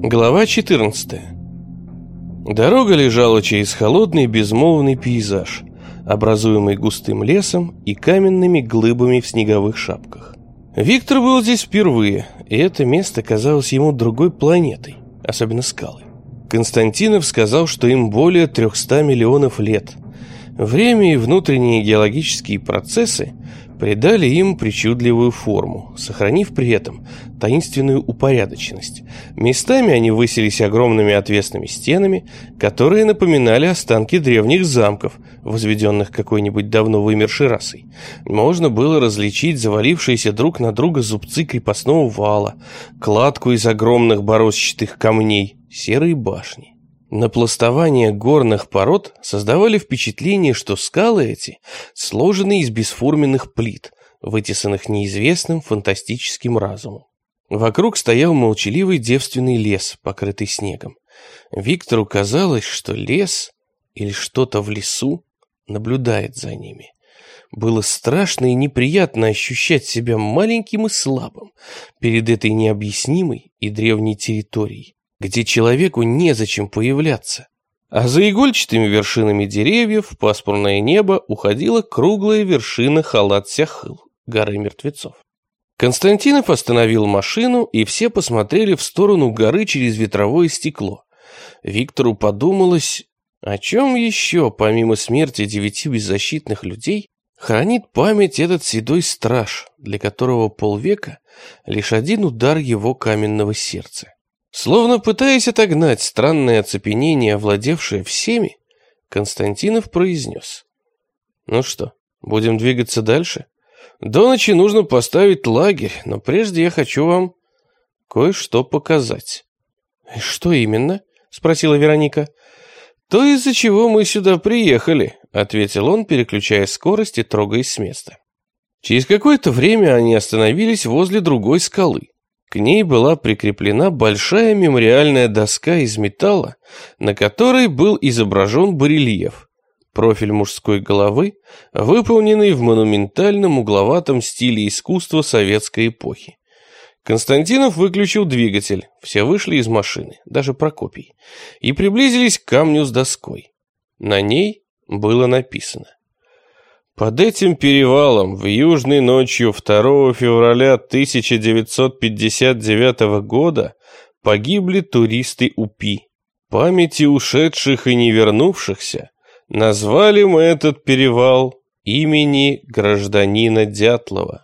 Глава 14. Дорога лежала через холодный безмолвный пейзаж, образуемый густым лесом и каменными глыбами в снеговых шапках. Виктор был здесь впервые, и это место казалось ему другой планетой, особенно скалы. Константинов сказал, что им более 300 миллионов лет. Время и внутренние геологические процессы придали им причудливую форму, сохранив при этом таинственную упорядоченность. Местами они высились огромными отвесными стенами, которые напоминали останки древних замков, возведенных какой-нибудь давно вымершей расой. Можно было различить завалившиеся друг на друга зубцы крепостного вала, кладку из огромных бороздчатых камней, серые башни. Напластования горных пород создавали впечатление, что скалы эти сложены из бесформенных плит, вытесанных неизвестным фантастическим разумом. Вокруг стоял молчаливый девственный лес, покрытый снегом. Виктору казалось, что лес или что-то в лесу наблюдает за ними. Было страшно и неприятно ощущать себя маленьким и слабым перед этой необъяснимой и древней территорией, где человеку незачем появляться. А за игольчатыми вершинами деревьев в пасмурное небо уходила круглая вершина Халат-Сяхыл, горы мертвецов. Константинов остановил машину, и все посмотрели в сторону горы через ветровое стекло. Виктору подумалось, о чем еще, помимо смерти 9 беззащитных людей, хранит память этот седой страж, для которого полвека — лишь один удар его каменного сердца. Словно пытаясь отогнать странное оцепенение, овладевшее всеми, Константинов произнес: «Ну что, будем двигаться дальше? До ночи нужно поставить лагерь, но прежде я хочу вам кое-что показать». «Что именно?» — спросила Вероника. «То, из-за чего мы сюда приехали», — ответил он, переключая скорость и трогаясь с места. Через какое-то время они остановились возле другой скалы. К ней была прикреплена большая мемориальная доска из металла, на которой был изображен барельеф, профиль мужской головы, выполненный в монументальном угловатом стиле искусства советской эпохи. Константинов выключил двигатель, все вышли из машины, даже Прокопий, и приблизились к камню с доской. На ней было написано: «Под этим перевалом в южной ночью 2 февраля 1959 года погибли туристы УПИ. Памяти ушедших и не вернувшихся назвали мы этот перевал имени гражданина Дятлова».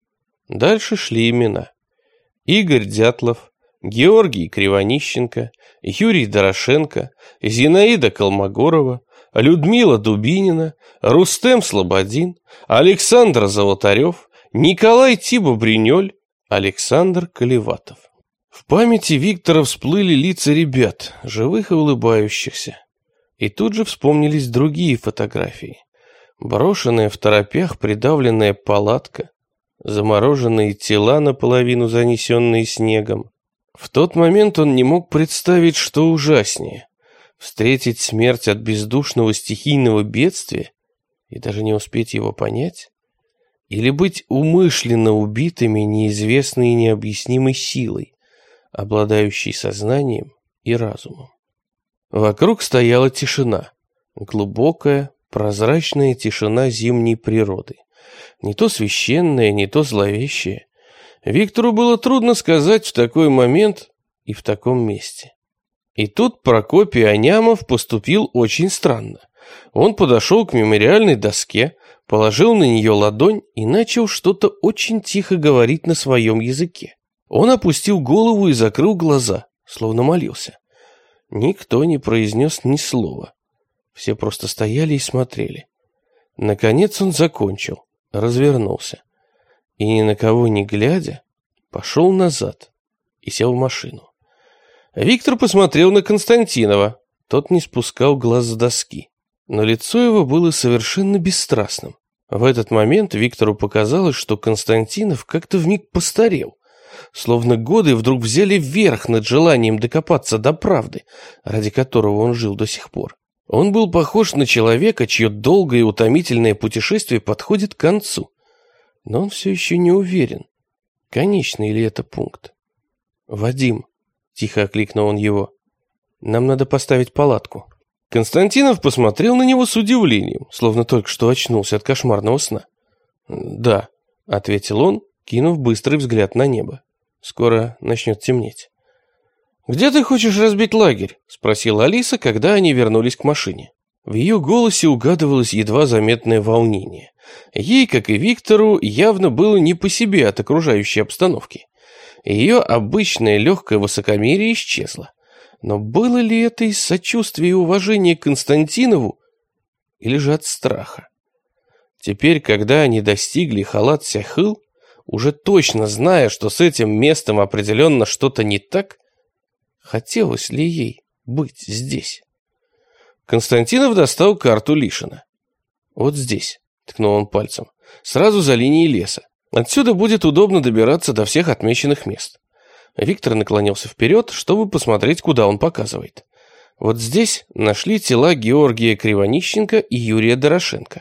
Дальше шли имена: Игорь Дятлов, Георгий Кривонищенко, Юрий Дорошенко, Зинаида Колмогорова, Людмила Дубинина, Рустем Слободин, Александр Золотарев, Николай Тибо-Бринёль, Александр Колеватов. В памяти Виктора всплыли лица ребят, живых и улыбающихся. И тут же вспомнились другие фотографии. Брошенная в торопях придавленная палатка, замороженные тела, наполовину занесенные снегом. В тот момент он не мог представить, что ужаснее: встретить смерть от бездушного стихийного бедствия и даже не успеть его понять, или быть умышленно убитыми неизвестной и необъяснимой силой, обладающей сознанием и разумом. Вокруг стояла тишина, глубокая, прозрачная тишина зимней природы, не то священная, не то зловещая. Виктору было трудно сказать в такой момент и в таком месте. И тут Прокопий Анямов поступил очень странно. Он подошел к мемориальной доске, положил на нее ладонь и начал что-то очень тихо говорить на своем языке. Он опустил голову и закрыл глаза, словно молился. Никто не произнес ни слова. Все просто стояли и смотрели. Наконец он закончил, развернулся и, ни на кого не глядя, пошел назад и сел в машину. Виктор посмотрел на Константинова. Тот не спускал глаз с доски, но лицо его было совершенно бесстрастным. В этот момент Виктору показалось, что Константинов как-то вмиг постарел, словно годы вдруг взяли верх над желанием докопаться до правды, ради которого он жил до сих пор. Он был похож на человека, чье долгое и утомительное путешествие подходит к концу, но он все еще не уверен, конечный ли это пункт. «Вадим», тихо окликнул он его. «Нам надо поставить палатку». Константинов посмотрел на него с удивлением, словно только что очнулся от кошмарного сна. «Да», — ответил он, кинув быстрый взгляд на небо. «Скоро начнет темнеть». «Где ты хочешь разбить лагерь?» — спросила Алиса, когда они вернулись к машине. В ее голосе угадывалось едва заметное волнение. Ей, как и Виктору, явно было не по себе от окружающей обстановки. Ее обычное легкое высокомерие исчезло. Но было ли это из сочувствия и уважения к Константинову, или же от страха? Теперь, когда они достигли Халат-Сяхыл, уже точно зная, что с этим местом определенно что-то не так, хотелось ли ей быть здесь? Константинов достал карту Лишина. «Вот здесь», — ткнул он пальцем, — «сразу за линией леса. Отсюда будет удобно добираться до всех отмеченных мест». Виктор наклонился вперед, чтобы посмотреть, куда он показывает. Вот здесь нашли тела Георгия Кривонищенко и Юрия Дорошенко.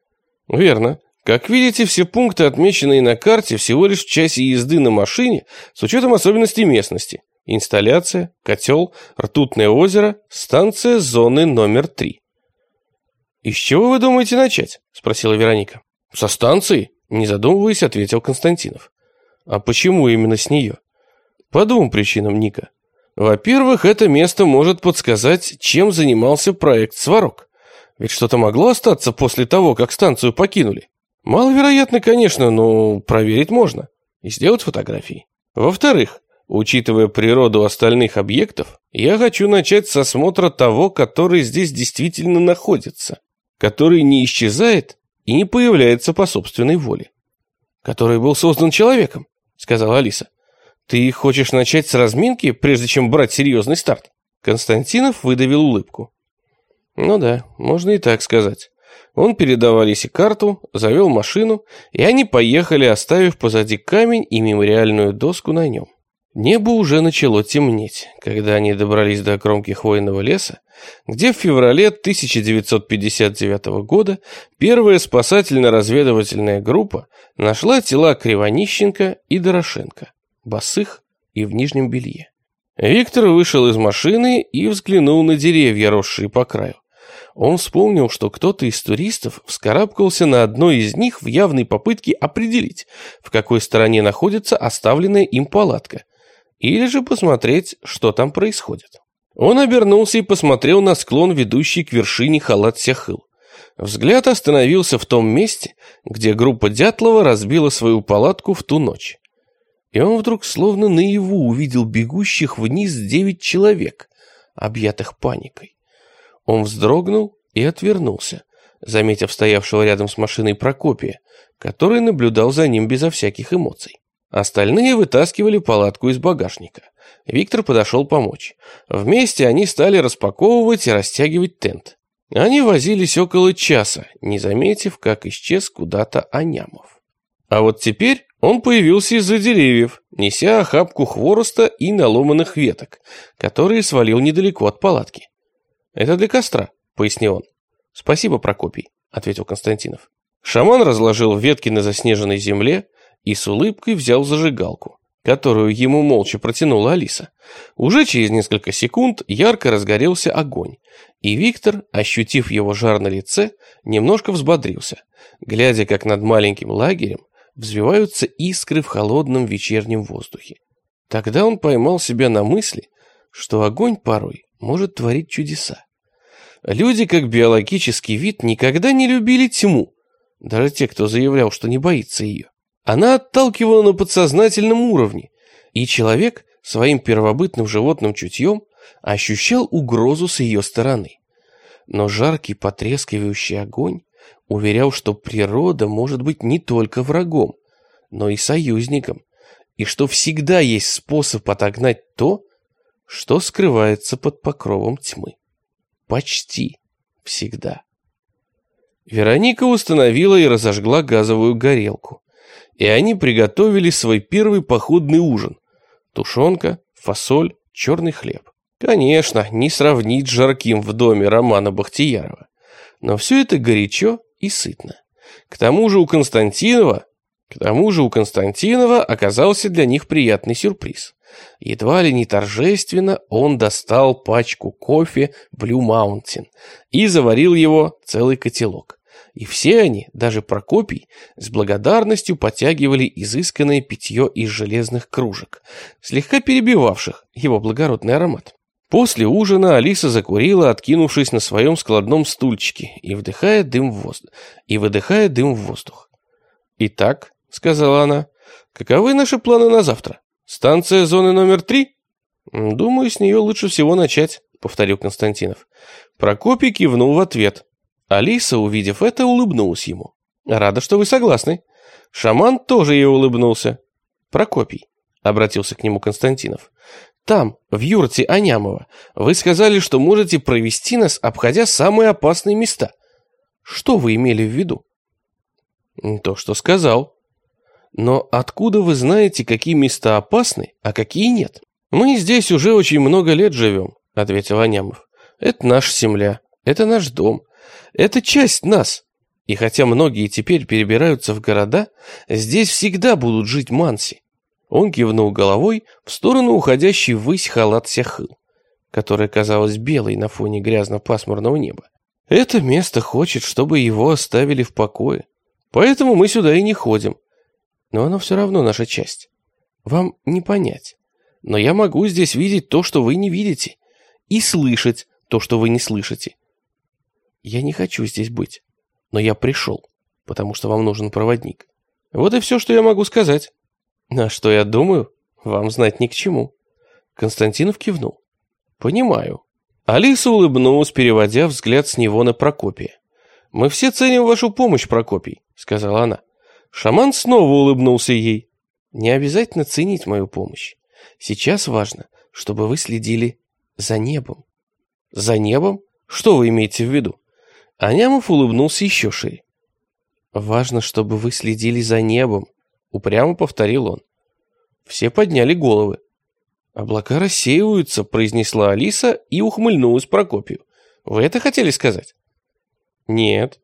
Верно. Как видите, все пункты, отмеченные на карте, всего лишь в часе езды на машине, с учетом особенностей местности. Инсталляция, котел, ртутное озеро, станция зоны номер 3. «И с чего вы думаете начать?» – спросила Вероника. «Со станции?» – не задумываясь, ответил Константинов. «А почему именно с нее?» «По двум причинам, Ника. Во-первых, это место может подсказать, чем занимался проект «Сварог». Ведь что-то могло остаться после того, как станцию покинули. Маловероятно, конечно, но проверить можно. И сделать фотографии. Во-вторых, учитывая природу остальных объектов, я хочу начать с осмотра того, который здесь действительно находится, который не исчезает и не появляется по собственной воле. Который был создан человеком, сказала Алиса. Ты хочешь начать с разминки, прежде чем брать серьезный старт? Константинов выдавил улыбку. Ну да, можно и так сказать. Он передал Алисе карту, завел машину, и они поехали, оставив позади камень и мемориальную доску на нем. Небо уже начало темнеть, когда они добрались до кромки хвойного леса, где в феврале 1959 года первая спасательно-разведывательная группа нашла тела Кривонищенко и Дорошенко, босых и в нижнем белье. Виктор вышел из машины и взглянул на деревья, росшие по краю. Он вспомнил, что кто-то из туристов вскарабкался на одной из них в явной попытке определить, в какой стороне находится оставленная им палатка, или же посмотреть, что там происходит. Он обернулся и посмотрел на склон, ведущий к вершине Халат-Сяхыл. Взгляд остановился в том месте, где группа Дятлова разбила свою палатку в ту ночь. И он вдруг словно наяву увидел бегущих вниз 9 человек, объятых паникой. Он вздрогнул и отвернулся, заметив стоявшего рядом с машиной Прокопия, который наблюдал за ним безо всяких эмоций. Остальные вытаскивали палатку из багажника. Виктор подошел помочь. Вместе они стали распаковывать и растягивать тент. Они возились около часа, не заметив, как исчез куда-то Анямов. А вот теперь он появился из-за деревьев, неся охапку хвороста и наломанных веток, которые свалил недалеко от палатки. «Это для костра», — пояснил он. «Спасибо, Прокопий», — ответил Константинов. Шаман разложил ветки на заснеженной земле и с улыбкой взял зажигалку, которую ему молча протянула Алиса. Уже через несколько секунд ярко разгорелся огонь, и Виктор, ощутив его жар на лице, немножко взбодрился, глядя, как над маленьким лагерем взвиваются искры в холодном вечернем воздухе. Тогда он поймал себя на мысли, что огонь порой может творить чудеса. Люди, как биологический вид, никогда не любили тьму, даже те, кто заявлял, что не боится ее. Она отталкивала на подсознательном уровне, и человек своим первобытным животным чутьем ощущал угрозу с ее стороны. Но жаркий потрескивающий огонь уверял, что природа может быть не только врагом, но и союзником, и что всегда есть способ отогнать то, что скрывается под покровом тьмы. Почти всегда. Вероника установила и разожгла газовую горелку, и они приготовили свой первый походный ужин. Тушенка, фасоль, черный хлеб. Конечно, не сравнить с жарким в доме Романа Бахтиярова, но все это горячо и сытно. К тому же у Константинова К тому же у Константинова оказался для них приятный сюрприз. Едва ли не торжественно он достал пачку кофе Blue Mountain и заварил его целый котелок. И все они, даже Прокопий, с благодарностью потягивали изысканное питье из железных кружек, слегка перебивавших его благородный аромат. После ужина Алиса закурила, откинувшись на своем складном стульчике и выдыхая дым в воздух. «Итак», — сказала она, — «каковы наши планы на завтра? Станция зоны номер 3? Думаю, с нее лучше всего начать», — повторил Константинов. Прокопий кивнул в ответ. Алиса, увидев это, улыбнулась ему. «Рада, что вы согласны». Шаман тоже ей улыбнулся. «Прокопий», — обратился к нему Константинов, — «там, в юрте Анямова, вы сказали, что можете провести нас, обходя самые опасные места. Что вы имели в виду?» «То, что сказал». «Но откуда вы знаете, какие места опасны, а какие нет?» «Мы здесь уже очень много лет живем», — ответил Анямов. «Это наша земля, это наш дом, это часть нас. И хотя многие теперь перебираются в города, здесь всегда будут жить манси». Он кивнул головой в сторону уходящей ввысь Халат-Сяхыл, которая казалась белой на фоне грязно-пасмурного неба. «Это место хочет, чтобы его оставили в покое. Поэтому мы сюда и не ходим. Но оно все равно наша часть. Вам не понять. Но я могу здесь видеть то, что вы не видите, и слышать то, что вы не слышите. Я не хочу здесь быть, но я пришел, потому что вам нужен проводник. Вот и все, что я могу сказать. А что я думаю, вам знать ни к чему». Константинов кивнул. «Понимаю». Алиса улыбнулась, переводя взгляд с него на Прокопия. «Мы все ценим вашу помощь, Прокопий», — сказала она. Шаман снова улыбнулся ей. «Не обязательно ценить мою помощь. Сейчас важно, чтобы вы следили за небом». «За небом? Что вы имеете в виду?» Анямов улыбнулся еще шире. «Важно, чтобы вы следили за небом», — упрямо повторил он. Все подняли головы. «Облака рассеиваются», — произнесла Алиса и ухмыльнулась Прокопию. «Вы это хотели сказать?» «Нет».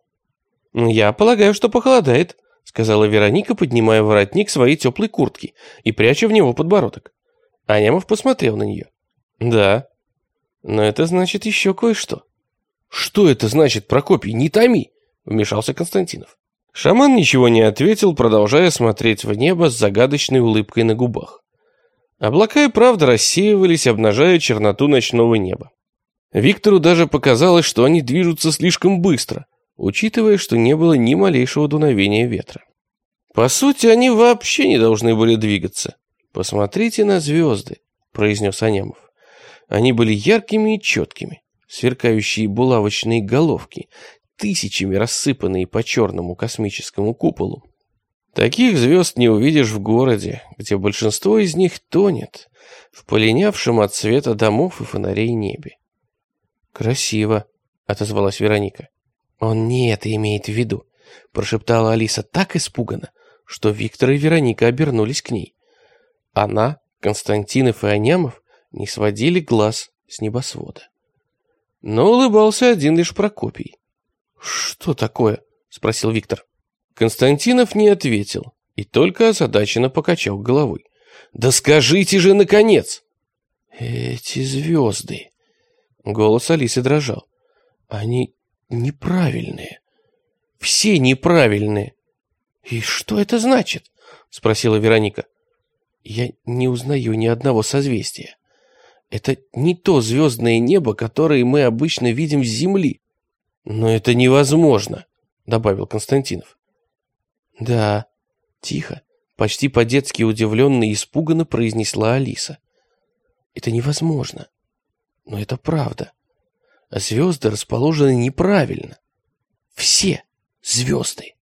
«Я полагаю, что похолодает», — сказала Вероника, поднимая воротник своей теплой куртки и пряча в него подбородок. Анямов посмотрел на нее. «Да, но это значит еще кое-что». «Что это значит, Прокопий? Не томи!» — вмешался Константинов. Шаман ничего не ответил, продолжая смотреть в небо с загадочной улыбкой на губах. Облака и правда рассеивались, обнажая черноту ночного неба. Виктору даже показалось, что они движутся слишком быстро, учитывая, что не было ни малейшего дуновения ветра. «По сути, они вообще не должны были двигаться. Посмотрите на звезды», — произнес Анямов. Они были яркими и четкими, сверкающие булавочные головки, тысячами рассыпанные по черному космическому куполу. Таких звезд не увидишь в городе, где большинство из них тонет в полинявшем от света домов и фонарей небе. «Красиво», — отозвалась Вероника. «Он не это имеет в виду», — прошептала Алиса так испуганно, что Виктор и Вероника обернулись к ней. Она, Константинов и Анямов не сводили глаз с небосвода. Но улыбался один лишь Прокопий. «Что такое?» — спросил Виктор. Константинов не ответил и только озадаченно покачал головой. «Да скажите же, наконец!» «Эти звезды...» Голос Алисы дрожал. «Они неправильные. Все неправильные». «И что это значит?» — спросила Вероника. «Я не узнаю ни одного созвездия. Это не то звездное небо, которое мы обычно видим с Земли». «Но это невозможно», — добавил Константинов. «Да», — тихо, почти по-детски удивленно и испуганно произнесла Алиса. «Это невозможно, но это правда. Звезды расположены неправильно. Все звезды».